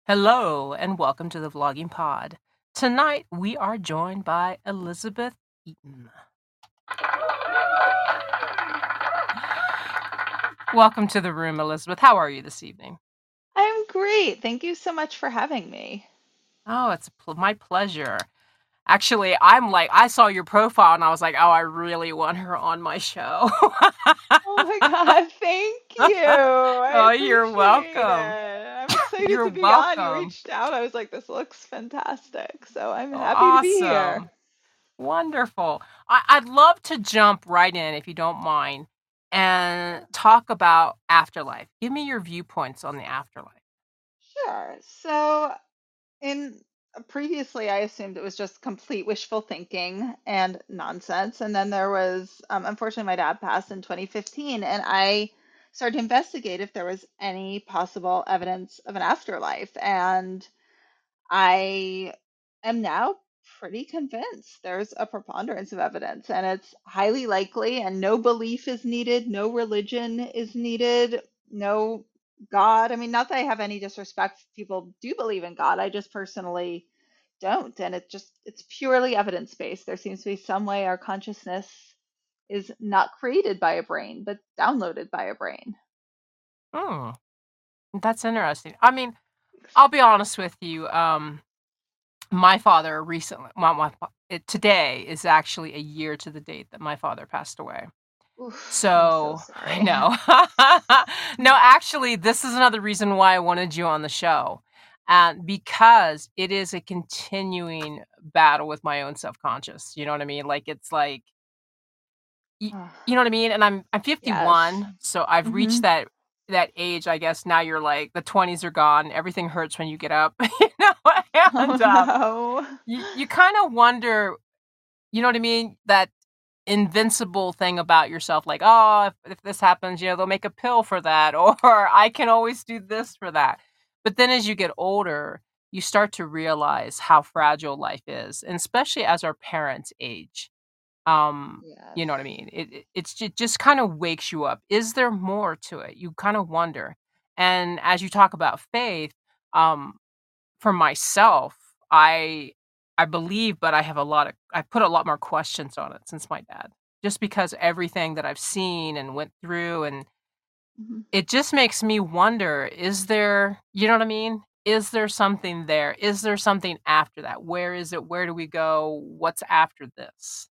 Hello and welcome to the Vlogging Pod. Tonight we are joined by Elizabeth Eaton. Welcome to the room, Elizabeth. How are you this evening? I'm great. Thank you so much for having me. Oh, it's my pleasure. Actually, I saw your profile and I was like, oh, I really want her on my show. Oh my God, thank you. I Oh, you're appreciate it. welcome. I'm excited You're to be on. You welcome. reached out. I was like, this looks fantastic. So I'm Oh, happy to be here. awesome. Wonderful. I'd love to jump right in, if you don't mind, and talk about afterlife. Give me your viewpoints on the afterlife. Sure. So in previously, I assumed it was just complete wishful thinking and nonsense. And then there was, unfortunately, my dad passed in 2015, and I started to investigate if there was any possible evidence of an afterlife. And I am now pretty convinced there's a preponderance of evidence, and it's highly likely, and no belief is needed, no religion is needed, no God. I mean, not that I have any disrespect if people do believe in God. I just personally don't. And it's purely evidence based. There seems to be some way our consciousness is not created by a brain, but downloaded by a brain. Hmm, that's interesting. I mean, I'll be honest with you. My father recently, today is actually a year to the date that my father passed away. Oof, I'm so So I sorry. know. No, actually, this is another reason why I wanted you on the show. And because it is a continuing battle with my own self-conscious. You know what I mean? Like it's like y- you know what I mean? And I'm Yes. 51, so I've reached Hmm. that age, I guess now you're like the 20s are gone, everything hurts when you get up, you know? Oh And no. you kind of wonder, you know what I mean? That invincible thing about yourself, like, "Oh, if this happens, they'll make a pill for that," or "I can always do this for that." But then as you get older, you start to realize how fragile life is, and especially as our parents age. You Yes. know what I mean? It just kind of wakes you up. Is there more to it? You kind of wonder. And as you talk about faith, um, for myself, I believe, but I put a lot more questions on it since my dad. Just because everything that I've seen and went through, and Mhm. it just makes me wonder, is there, you know what I mean? Is there something there? Is there something after that? Where is it? Where do we go? What's after this?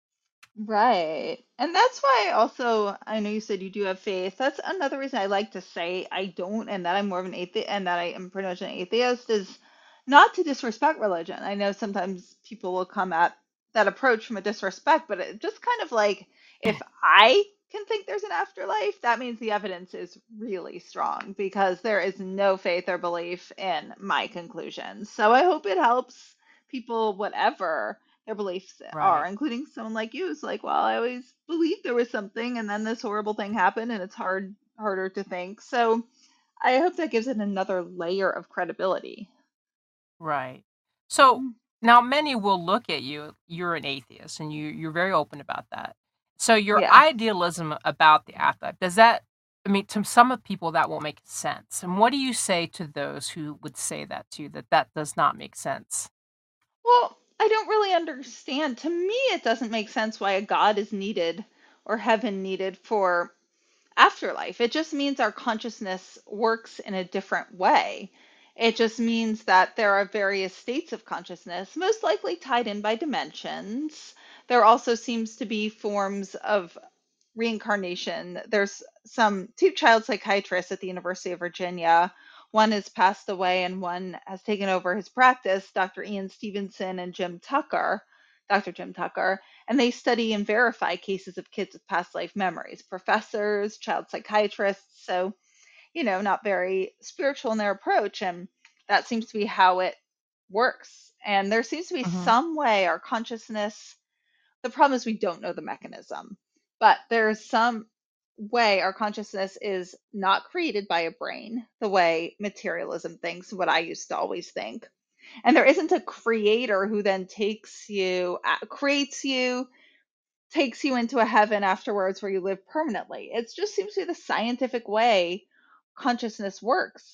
Right. And that's why also, I know you said you do have faith. That's another reason I like to say I don't, and that I'm more of an atheist, and that I am pretty much an atheist, is not to disrespect religion. I know sometimes people will come at that approach from a disrespect, but it just kind of like, if I can think there's an afterlife, that means the evidence is really strong because there is no faith or belief in my conclusions. So I hope it helps people, whatever their beliefs are, Right. including someone like you. It's like, well, I always believed there was something, and then this horrible thing happened, and it's harder to think. So I hope that gives it another layer of credibility. Right. So Mm. now many will look at you, you're an atheist, and you're very open about that. So your Yeah. idealism about the afterlife, does that, I mean, to some of people that won't make sense. And what do you say to those who would say that to you, that that does not make sense? Well, I don't really understand. To me, it doesn't make sense why a God is needed or heaven needed for afterlife. It just means our consciousness works in a different way. It just means that there are various states of consciousness, most likely tied in by dimensions. There also seems to be forms of reincarnation. There's some two child psychiatrists at the University of Virginia. One has passed away and one has taken over his practice, Dr. Ian Stevenson and Dr. Jim Tucker, and they study and verify cases of kids with past life memories, professors, child psychiatrists. So, not very spiritual in their approach. And that seems to be how it works. And there seems to be Mhm. some way our consciousness, the problem is we don't know the mechanism, but there's some way our consciousness is not created by a brain the way materialism thinks, what I used to always think. And there isn't a creator who then creates you, takes you into a heaven afterwards where you live permanently. It just seems to be the scientific way consciousness works.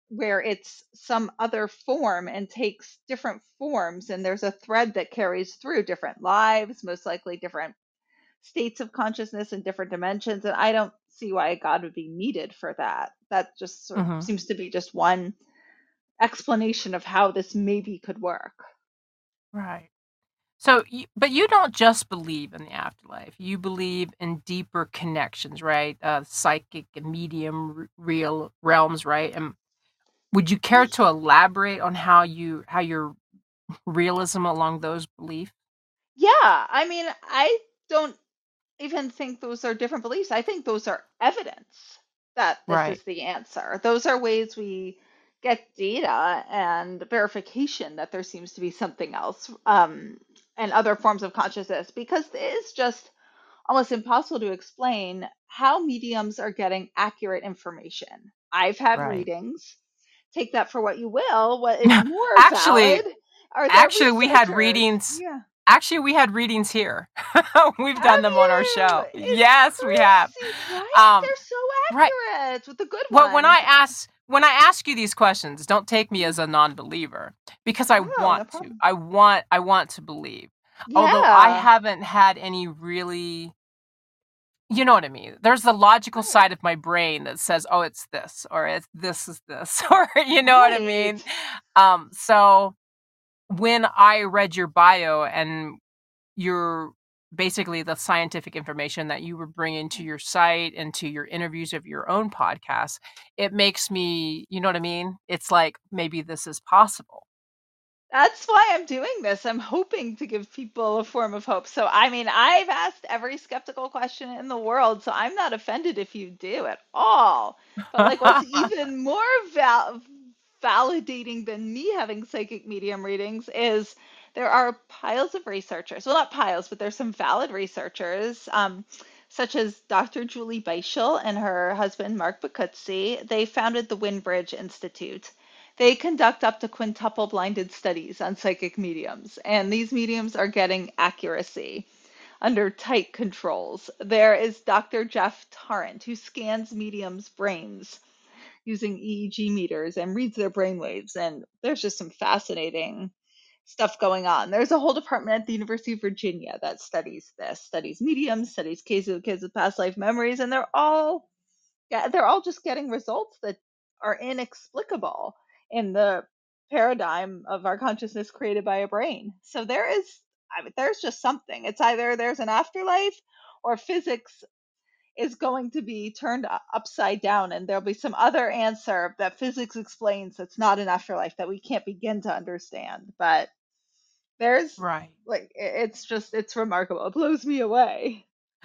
where it's some other form and takes different forms, and there's a thread that carries through different lives, most likely different states of consciousness and different dimensions. And I don't see why God would be needed for that. That just sort of Hmm. seems to be just one explanation of how this maybe could work. Right. So, but you don't just believe in the afterlife. You believe in deeper connections, right? Psychic and medium real realms, right? And would you care to elaborate on how your realism along those beliefs? Yeah, I mean, I don't even think those are different beliefs. I think those are evidence that this Right. is the answer. Those are ways we get data and verification that there seems to be something else, and other forms of consciousness, because it is just almost impossible to explain how mediums are getting accurate information. I've had Right. readings. Take that for what you will. What is more Actually, valid are their actually, we had researchers. readings. Yeah. Actually, we had readings here. We've done Have them on our you? show. It's Yes, we have. crazy, right? Um, They're so right. accurate with the good Well, ones. when I ask you these questions, don't take me as a non-believer because I Oh, no want to. problem. I want to believe. Although I Yeah, haven't had any really, you know what I mean? There's the logical right, side of my brain that says, "Oh, it's this," or "It's this is this," or you know what I mean? right. So when I read your bio and your basically the scientific information that you were bringing to your site and to your interviews of your own podcast, it makes me, you know what I mean? It's like maybe this is possible. That's why I'm doing this. I'm hoping to give people a form of hope. So, I mean, I've asked every skeptical question in the world, so I'm not offended if you do at all. But, like, what's even more validating than me having psychic medium readings is there are piles of researchers. Well, not piles, but there's some valid researchers, such as Dr. Julie Beischel and her husband, Mark Bacuzzi. They founded the Windbridge Institute. They conduct up to quintuple blinded studies on psychic mediums, and these mediums are getting accuracy under tight controls. There is Dr. Jeff Tarrant, who scans mediums' brains using EEG meters and reads their brainwaves. And there's just some fascinating stuff going on. There's a whole department at the University of Virginia that studies this, studies mediums, studies cases of kids with past life memories, and they're all just getting results that are inexplicable in the paradigm of our consciousness created by a brain. So I mean, there's just something. It's either there's an afterlife or physics is going to be turned upside down, and there'll be some other answer that physics explains that's not an afterlife that we can't begin to understand. But there's Right. like, it's remarkable. It blows me away.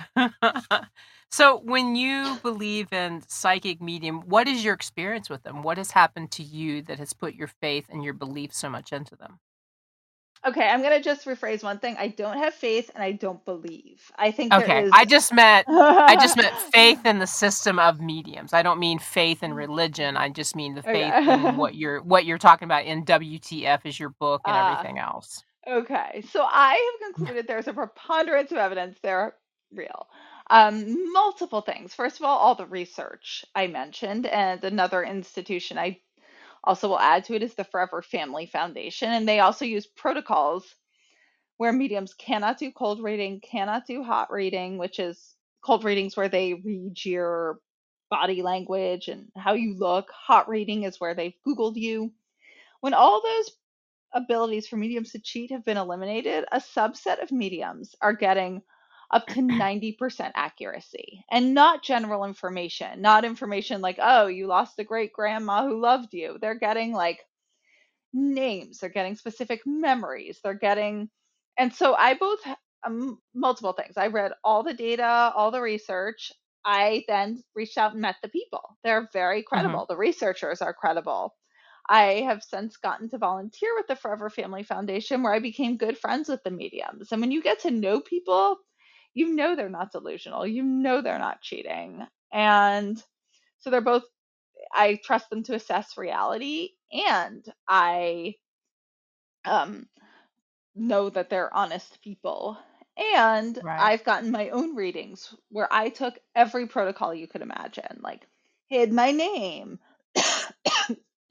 So when you believe in psychic medium, what is your experience with them? What has happened to you that has put your faith and your belief so much into them? Okay, I'm gonna just rephrase one thing. I don't have faith and I don't believe. I think there Okay, is. I just meant faith in the system of mediums. I don't mean faith in religion. I just mean the faith in Okay. what you're talking about in WTF is your book and uh, everything else. okay. So I have concluded there's a preponderance of evidence they're real. Multiple things. First of all the research I mentioned, and another institution I also will add to it is the Forever Family Foundation, and they also use protocols where mediums cannot do cold reading, cannot do hot reading, which is cold readings where they read your body language and how you look. Hot reading is where they've Googled you. When all those abilities for mediums to cheat have been eliminated, a subset of mediums are getting up to 90% accuracy, and not general information, not information like, oh, you lost a great grandma who loved you. They're getting like names, they're getting specific memories, they're getting, and so I both multiple things. I read all the data, all the research. I then reached out and met the people. They're very Mhm. credible. The researchers are credible. I have since gotten to volunteer with the Forever Family Foundation, where I became good friends with the mediums. And when you get to know people, you know they're not delusional, you know they're not cheating. And so they're both, I trust them to assess reality, and I um, know that they're honest people. And Right. I've gotten my own readings where I took every protocol you could imagine, like hid my name,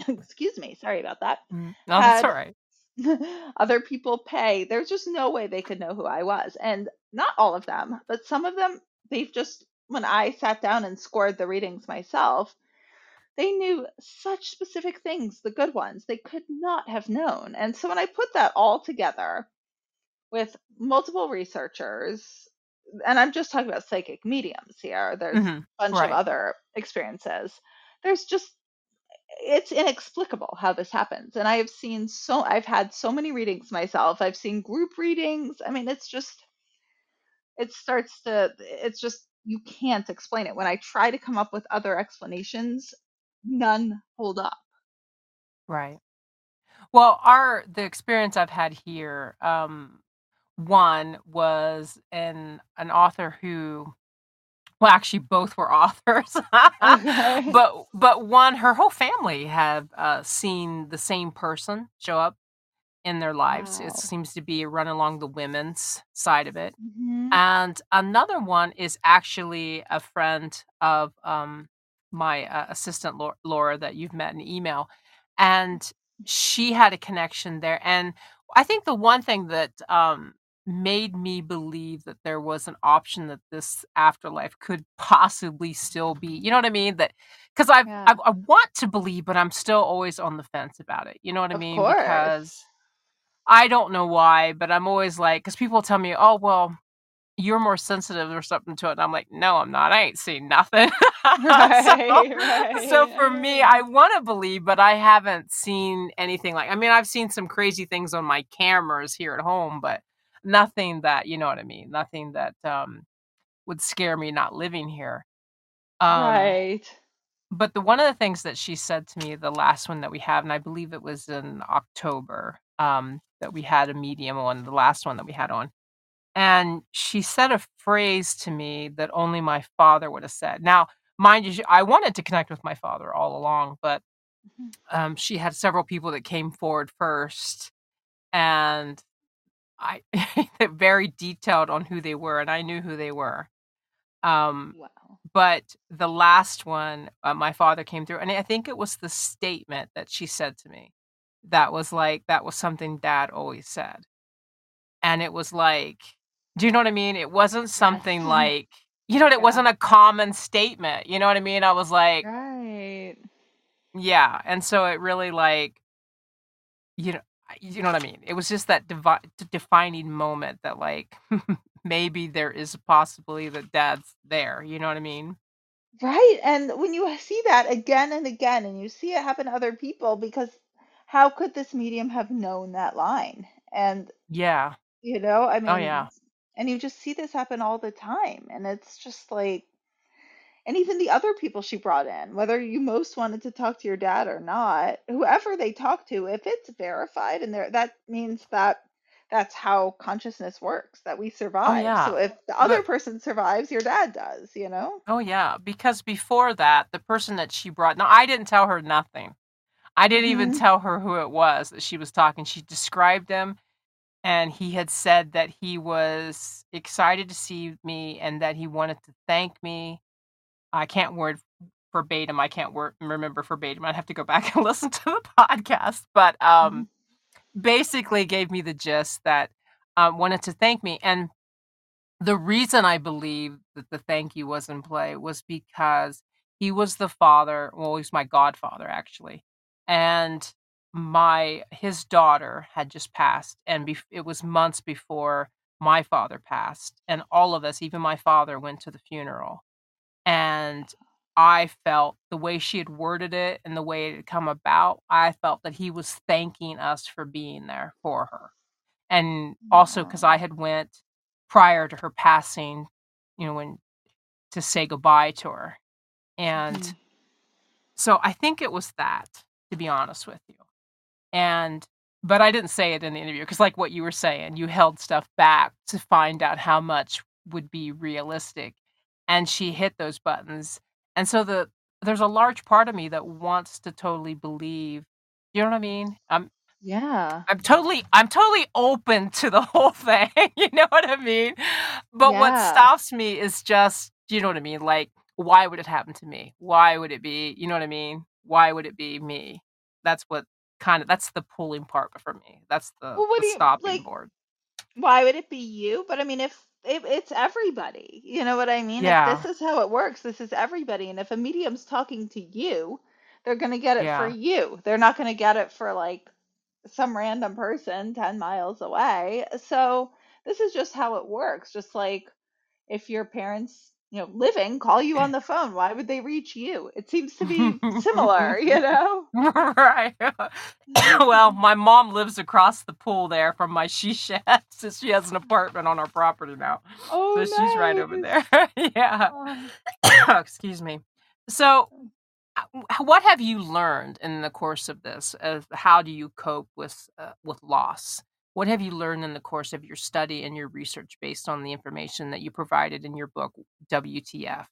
excuse me, sorry about that, No, that's had alright. other people pay. There's just no way they could know who I was. And not all of them, but some of them, they've just, when I sat down and scored the readings myself, they knew such specific things, the good ones, they could not have known. And so when I put that all together with multiple researchers, and I'm just talking about psychic mediums here, there's Mhm. a bunch of Right. other experiences. There's just, it's inexplicable how this happens. And I've had so many readings myself. I've seen group readings. I mean, it's just, you can't explain it. When I try to come up with other explanations, none hold up. Right. Well, the experience I've had here, one was an author who, well, actually both were authors. Okay. But one, her whole family have, seen the same person show up in their lives. It Wow. seems to be run along the women's side of it. Hmm. And another one is actually a friend of, my, assistant, Laura, that you've met in email, and she had a connection there, and I think the one thing that, made me believe that there was an option that this afterlife could possibly still be, you know what I mean? That 'cause Yeah. I want to believe, but I'm still always on the fence about it, you know what I Of mean? course. Because I don't know why, but I'm always like, because people tell me, "Oh, well, you're more sensitive or something to it," and I'm like, "No, I'm not, I ain't seen nothing." So Right, so right. I for hear me, you. I wanna believe, but I haven't seen anything like, I mean, I've seen some crazy things on my cameras here at home, but nothing that, you know what I mean? Nothing that, would scare me not living here. Um, Right. but the one of the things that she said to me, the last one that we had, and I believe it was in October, that we had a medium on, the last one that we had on, and she said a phrase to me that only my father would have said. Now, mind you, I wanted to connect with my father all along, but, Mhm. she had several people that came forward first, and I very detailed on who they were, and I knew who they were. Um, Wow. but the last one, my father came through, and I think it was the statement that she said to me that was like, that was something dad always said. And it was like, do you know what I mean? It wasn't Yes. something like, it Yeah. wasn't a common statement, you know what I mean? I was like, Right. yeah, and so it really, like, you know you know what I mean? It was just that defining moment that, like, maybe there is a possibility that dad's there, you know what I mean? Right. And when you see that again and again, and you see it happen to other people, because how could this medium have known that line? And, Yeah. I Oh, mean, yeah. and you just see this happen all the time. And it's just like, and even the other people she brought in, whether you most wanted to talk to your dad or not, whoever they talk to, if it's verified and there, that means that that's how consciousness works, that we Oh, survive. So yeah. if the other But person survives, your dad does. oh, yeah, because before that, the person that she brought, no, I didn't tell her nothing. I didn't even Hmm. tell her who it was that she was talking. She described him, and he had said that he was excited to see me and that he wanted to thank me. I can't word verbatim. I can't remember verbatim. I'd have to go back and listen to the podcast, but Hmm. basically gave me the gist that wanted to thank me. And the reason I believe that the thank you was in play was because he was the father, well, he's my godfather actually. And his daughter had just passed, and it was months before my father passed, and all of us, even my father, went to the funeral. And I felt the way she had worded it and the way it had come about, I felt that he was thanking us for being there for her. And also because I Wow. had went prior to her passing, when to say goodbye to her. Hmm. And so I think it was that, to be honest with you. And but I didn't say it in the interview because, like what you were saying, you held stuff back to find out how much would be realistic, and she hit those buttons. And so there's a large part of me that wants to totally believe, you know what I mean? Yeah. I'm totally open to the whole thing, you know what I mean? But what Yeah. stops me is just, you know what I mean? Like, why would it happen to me? Why would it be, you know what I mean? Why would it be me? that's what that's the pulling part for me. That's Well, what the do you stopping like? board. Why would it be you? But I mean, if it's everybody, you know what I mean? If Yeah. this is how it works, this is everybody. And if a medium's talking to you, they're going to get it for Yeah. you. They're not going to get it for like some random person 10 miles away. So this is just how it works. Just like if your parents, living, call you on the phone, why would they reach you? It seems to be similar, you know? Right. Well, my mom lives across the pool there from my she shed, so she has an apartment on our property now. So she's right Oh, over there. nice. Yeah. Oh. Excuse me. So, what have you learned in the course of this? How do you cope with loss? What have you learned in the course of your study and your research based on the information that you provided in your book, WTF?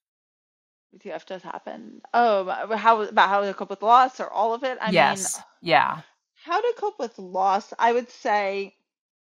ETF does happen. Oh, how to cope with loss or all of it? I mean, Yes. Yeah. how to cope with loss, I would say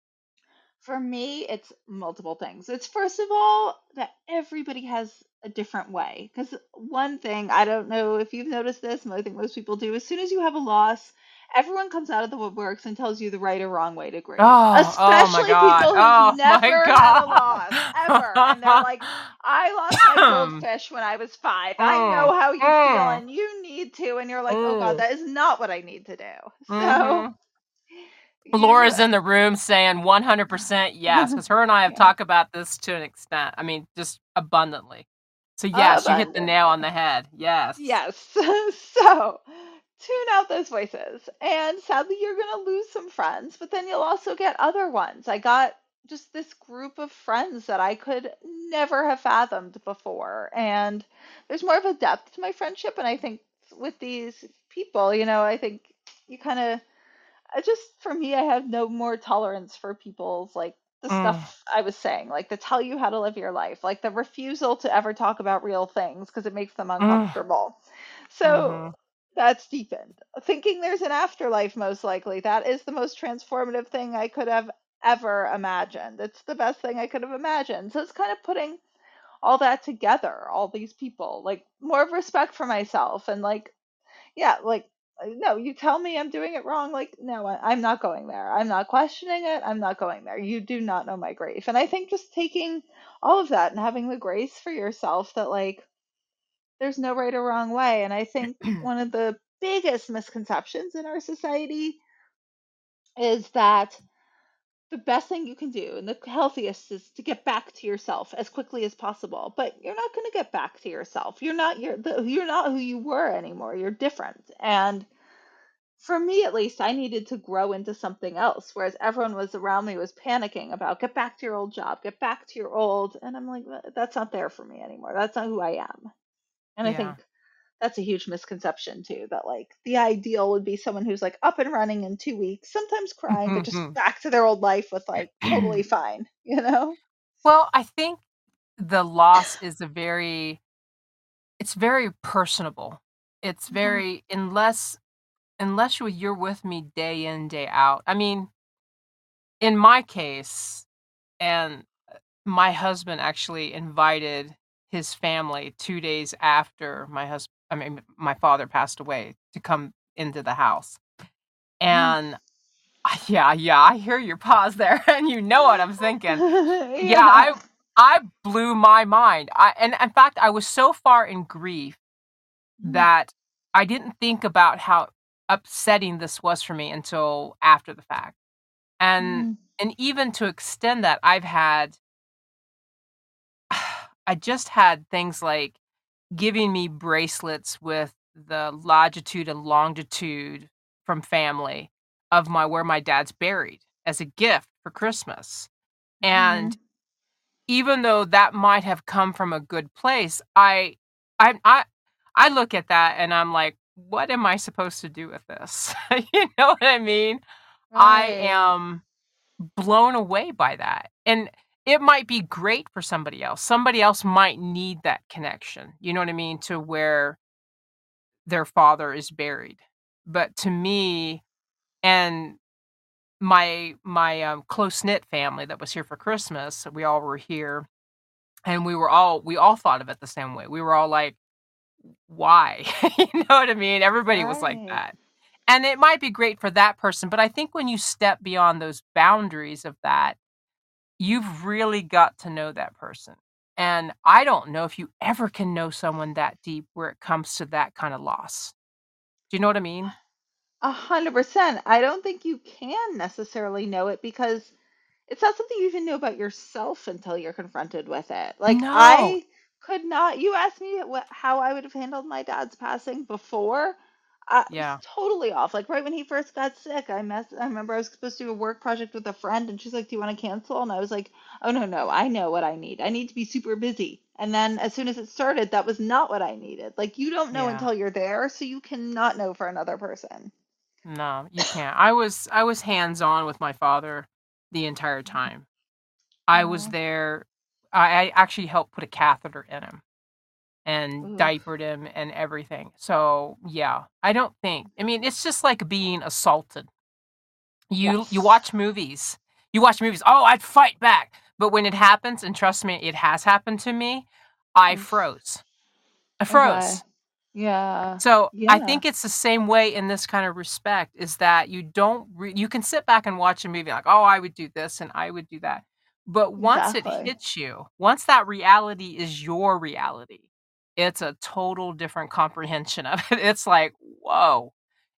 for me, it's multiple things. It's first of all that everybody has a different way. Because one thing, I don't know if you've noticed this, and I think most people do, as soon as you have a loss, everyone comes out of the woodworks and tells you the right or wrong way to grieve, Oh, oh my especially god. people who've Oh my never had a god. loss ever. And they're like, I lost my goldfish when I was 5. I know Mm, how you feel, mm, and you need to. And you're like, oh God, mm, that is not what I need to do. So, mhm. you. Laura's in the room saying 100% yes, because her and I have Yeah. talked about this to an extent. I mean, just abundantly. So yes, you hit the nail on Abundantly. the head. Yes. Yes. So tune out those voices. And sadly, you're going to lose some friends, but then you'll also get other ones. I got just this group of friends that I could never have fathomed before. And there's more of a depth to my friendship. And I think with these people, I think you kind of I just for me, I have no more tolerance for people's like the Mm, stuff I was saying, like to tell you how to live your life, like the refusal to ever talk about real things because it makes them mm, uncomfortable. So mhm, that's deepened. Thinking there's an afterlife, most likely, that is the most transformative thing I could have ever imagined. It's the best thing I could have imagined. So it's kind of putting all that together, all these people, like more of respect for myself and like yeah, like, no, you tell me I'm doing it wrong. Like, no, I'm not going there. I'm not questioning it. I'm not going there. You do not know my grief. And I think just taking all of that and having the grace for yourself that, like, there's no right or wrong way. And I think one of the biggest misconceptions in our society is that the best thing you can do and the healthiest is to get back to yourself as quickly as possible. But you're not going to get back to yourself. You're not who you were anymore. You're different. And for me at least, I needed to grow into something else, whereas everyone was around me was panicking about get back to your old job, get back to your old, and I'm like, That's not there for me anymore. That's not who I am." And I yeah. think that's a huge misconception too, that like the ideal would be someone who's like up and running in 2 weeks, sometimes crying, but just back to their old life with like totally fine, you know? Well, I think the loss is it's very personable. It's Mhm. very unless you're with me day in, day out. I mean, in my case, and my husband actually invited his family 2 days after my father passed away to come into the house. Mhm. And yeah, yeah, I hear your pause there, and you know what I'm thinking. Yeah, Yeah. I blew my mind. And in fact, I was so far in grief Mhm. that I didn't think about how upsetting this was for me until after the fact. And Mhm. and even to extend that, I just had things like giving me bracelets with the longitude and longitude from family of my where my dad's buried as a gift for Christmas. And Mhm. even though that might have come from a good place, I I I look at that and I'm like, "What am I supposed to do with this?" You know what I mean? I Right. am blown away by that, and it might be great for somebody else. Somebody else might need that connection, you know what I mean, to where their father is buried. But to me and my close-knit family that was here for Christmas, we all were here, and we all thought of it the same way. We were all like, "Why?" You know what I mean? Everybody was like Right. that. And it might be great for that person, but I think when you step beyond those boundaries of that, you've really got to know that person. And I don't know if you ever can know someone that deep where it comes to that kind of loss. Do you know what I mean? 100%. I don't think you can necessarily know it because it's not something you even know about yourself until you're confronted with it. Like No. I could not. You asked me how I would have handled my dad's passing before. I was Yeah. totally off. Like right when he first got sick, I remember I was supposed to do a work project with a friend, and she's like, "Do you want to cancel?" And I was like, "Oh no, no, I know what I need. I need to be super busy." And then as soon as it started, that was not what I needed. Like you don't know Yeah. until you're there, so you cannot know for another person. No, you can't. I was hands-on with my father the entire time. I was Oh, there. I actually helped put a catheter in him and oof. diapered him and everything. So, yeah, I don't think. I mean, it's just like being assaulted. You Yes. watch movies. You watch movies. Oh, I'd fight back. But when it happens, and trust me, it has happened to me, I Oof. froze. I Okay. froze. Yeah. So, I Yeah. think it's the same way in this kind of respect is that you don't you can sit back and watch a movie like, "Oh, I would do this and I would do that." But once it Exactly. hits you, once that reality is your reality, it's a total different comprehension of it. It's like, "Whoa."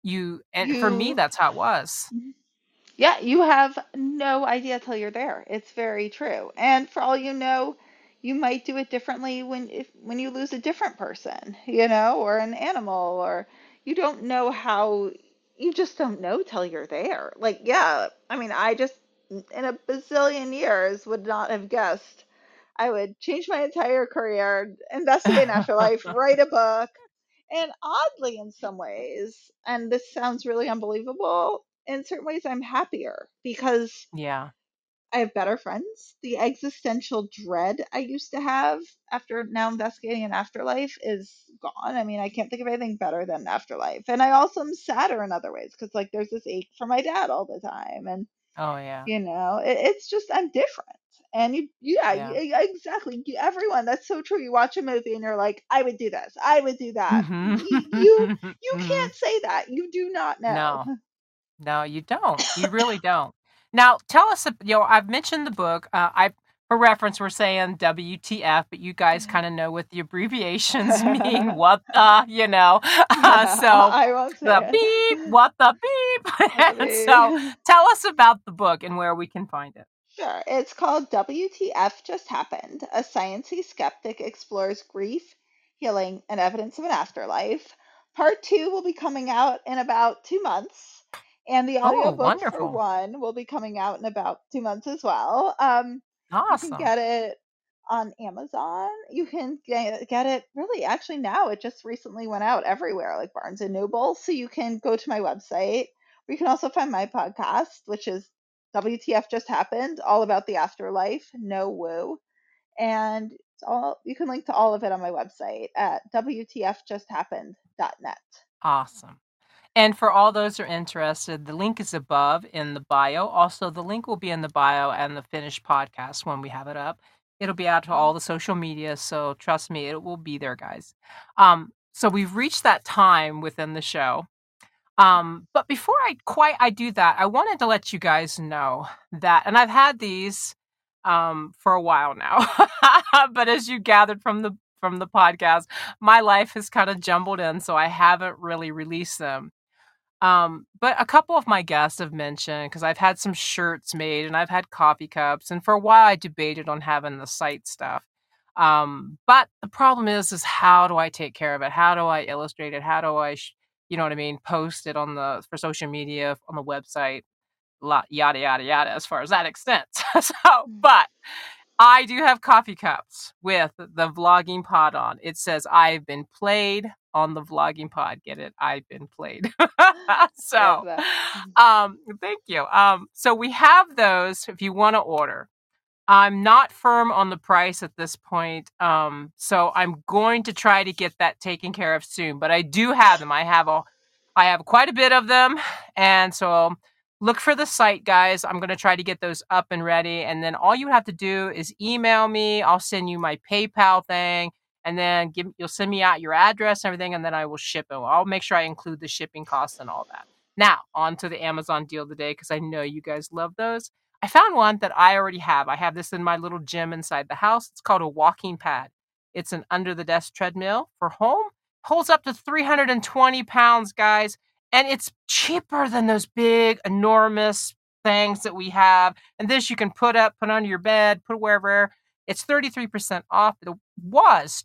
And for me, You, that's how it was. yeah, you have no idea till you're there. It's very true. And for all you know, you might do it differently when you lose a different person, or an animal, or you don't know how, you just don't know till you're there. Like, yeah, I mean, I just in a bazillion years would not have guessed I would change my entire career, investigate an afterlife, write a book. And oddly, in some ways, and this sounds really unbelievable, in certain ways, I'm happier because Yeah. I have better friends. The existential dread I used to have after now investigating an afterlife is gone. I mean, I can't think of anything better than afterlife. And I also am sadder in other ways because, like, there's this ache for my dad all the time. And Oh, yeah. it's just I'm different. And yeah, Yeah. exactly. Everyone, that's so true. You watch a movie and you're like, I would do this, I would do that. Mhm. You Mhm. can't say that. You do not know. No. No, you don't. You really don't. Now, tell us, I've mentioned the book. For reference, we're saying WTF, but you guys kind of know what the abbreviations mean. What the, Yeah, so I won't the say beep, what the beep. And so it. tell us about the book and where we can find it. Sure. It's called WTF Just Happened. A Sciencey Skeptic Explores Grief, Healing, and Evidence of an Afterlife. Part two will be coming out in about 2 months, and the Oh, audiobook for wonderful. one will be coming out in about 2 months as well. You can Awesome. get it on Amazon. You can get it really, actually, now it just recently went out everywhere, like Barnes and Noble. So you can go to my website. You can also find my podcast, which is WTF Just Happened, all about the afterlife, no woo. And it's all you can link to all of it on my website at WTFJustHappened.net. Awesome. And for all those who are interested, the link is above in the bio. Also, the link will be in the bio and the finished podcast when we have it up. It'll be out to all the social media, so trust me, it will be there, guys. So we've reached that time within the show. But before I do that, I wanted to let you guys know that, and I've had these for a while now. But as you gathered from the podcast, my life has kind of jumbled in, so I haven't really released them. But a couple of my guests have mentioned because I've had some shirts made and I've had coffee cups, and for a while I debated on having the site stuff. But the problem is how do I take care of it? How do I illustrate it? How do I, you know what I mean, post it on the for social media on the website, yada yada yada. As far as that extends, but I do have coffee cups with the vlogging pod on. It says, I've been played on the vlogging pod. Get it? I've been played. Love So, that. thank you. So we have those if you want to order. I'm not firm on the price at this point. So I'm going to try to get that taken care of soon, but I do have them. I have quite a bit of them. And so look for the site, guys. I'm going to try to get those up and ready. And then all you have to do is email me. I'll send you my PayPal thing. And then you'll send me out your address and everything, and then I will ship it. I'll make sure I include the shipping costs and all that. Now, on to the Amazon deal of the day, because I know you guys love those. I found one that I already have. I have this in my little gym inside the house. It's called a walking pad. It's an under-the-desk treadmill for home. Holds up to 320 pounds, guys. And it's cheaper than those big, enormous things that we have. And this you can put under your bed, put wherever. It's 33% off. It was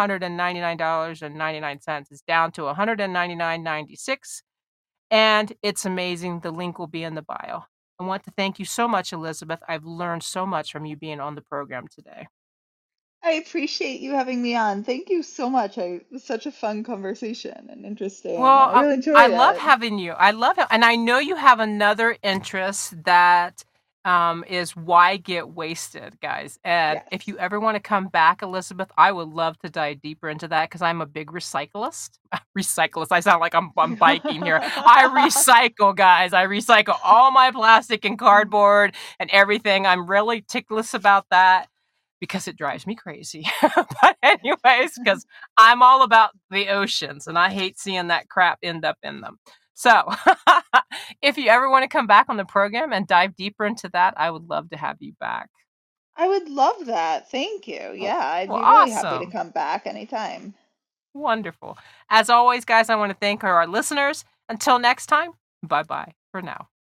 $299.99. It's down to $199.96. And it's amazing. The link will be in the bio. I want to thank you so much, Elizabeth. I've learned so much from you being on the program today. I appreciate you having me on. Thank you so much. It was such a fun conversation and interesting. Well, I really I enjoyed love it. having you. I love it. And I know you have another interest that is why get wasted, guys. And if Yes. you ever want to come back, Elizabeth, I would love to dive deeper into that because I'm a big recyclist. Recyclist. I sound like I'm biking here. I recycle, guys. I recycle all my plastic and cardboard and everything. I'm really ticklish about that because it drives me crazy. But anyways, because I'm all about the oceans and I hate seeing that crap end up in them. So if you ever want to come back on the program and dive deeper into that, I would love to have you back. I would love that. Thank you. Well, Yeah, I'd well, be really happy to awesome. come back anytime. Wonderful. As always, guys, I want to thank our listeners. Until next time, bye bye for now.